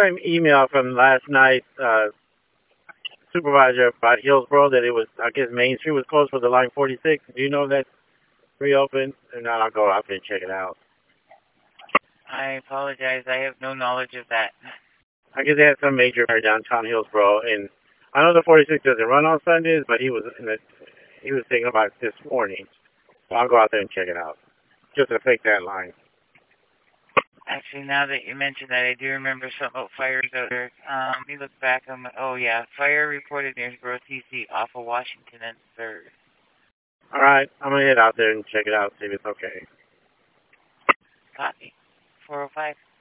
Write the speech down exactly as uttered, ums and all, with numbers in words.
got an email from last night, uh, supervisor about Hillsborough that it was, I guess Main Street was closed for the line forty-six. Do you know if that's reopened? If not, I'll go out there and check it out. I apologize. I have no knowledge of that. I guess they had some major fire downtown Hillsborough, and I know the forty-six doesn't run on Sundays, but he was in the, he was thinking about it this morning. So I'll go out there and check it out, just to fake that line. Actually, now that you mentioned that, I do remember something about fires out there. Um, let me look back on my, oh yeah, fire reported near Grove T C off of Washington and third. All right, I'm gonna head out there and check it out, see if it's okay. Copy. four oh five.